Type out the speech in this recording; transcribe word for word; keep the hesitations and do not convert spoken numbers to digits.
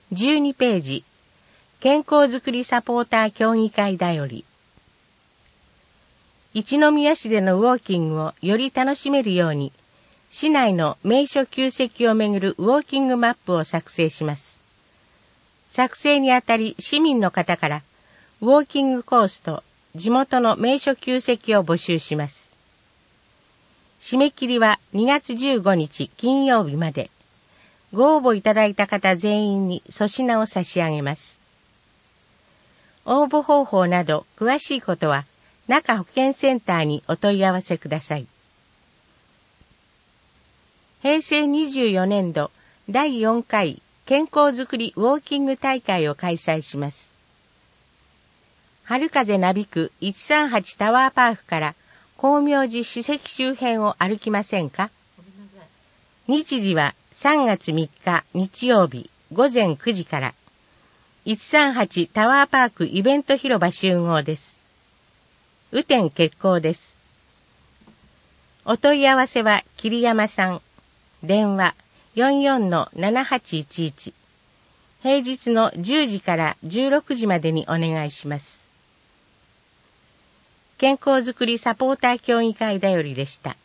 じゅうにページ、健康づくりサポーター協議会だより。一宮市でのウォーキングをより楽しめるように、市内の名所旧跡をめぐるウォーキングマップを作成します。作成にあたり市民の方から、ウォーキングコースと地元の名所旧跡を募集します。締め切りはにがつじゅうごにち金曜日まで。ご応募いただいた方全員に粗品を差し上げます。応募方法など詳しいことは中保健センターにお問い合わせください。へいせいにじゅうよねんどだいよんかい健康づくりウォーキング大会を開催します。春風なびくいちさんはちタワーパークから光明寺史跡周辺を歩きませんか？日時はさんがつみっか日曜日ごぜんくじからいちさんはちタワーパークイベント広場集合です。雨天決行です。お問い合わせは桐山さん。電話 よんよんのななはちいちいち。平日のじゅうじからじゅうろくじまでにお願いします。健康づくりサポーター協議会だよりでした。